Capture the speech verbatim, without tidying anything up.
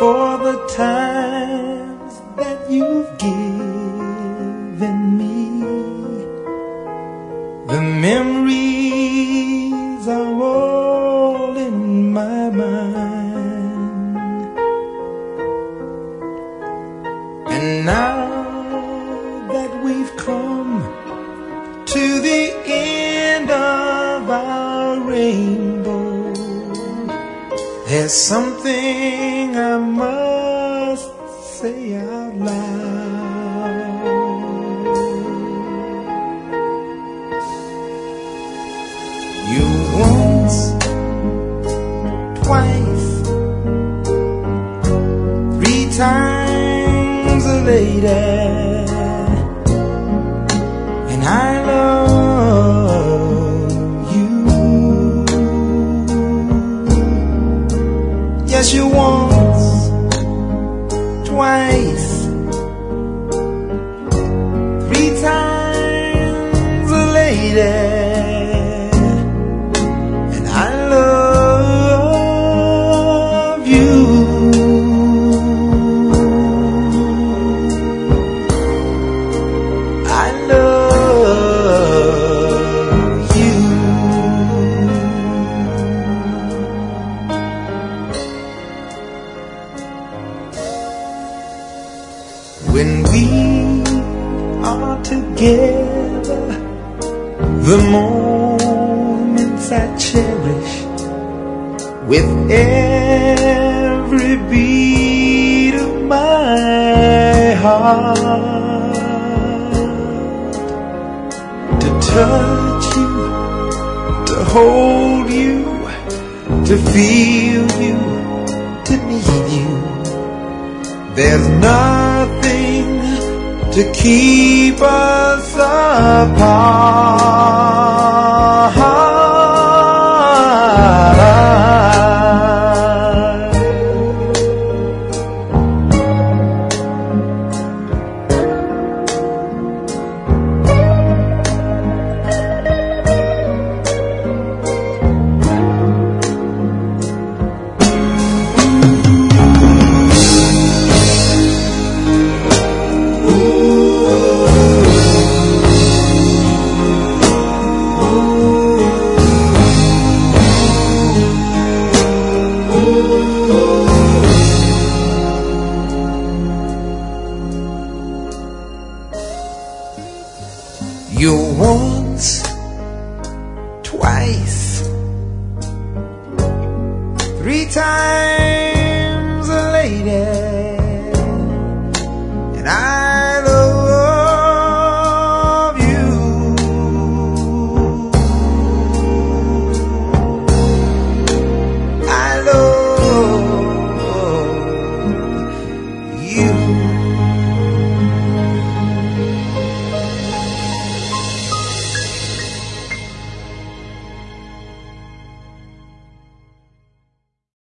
for the times that you've given me. The memories are all in my mind, and now that we've come to the end of our rainbow, there's something I must say out loud. You once, twice, three times a lady, and I love you. Yes, you once, twice, three times a lady, and I love you. I love you. When we are together, the moments I cherish with every beat of my heart. To touch you, to hold you, to feel you, to need you. There's nothing to keep us apart. You once, twice, three times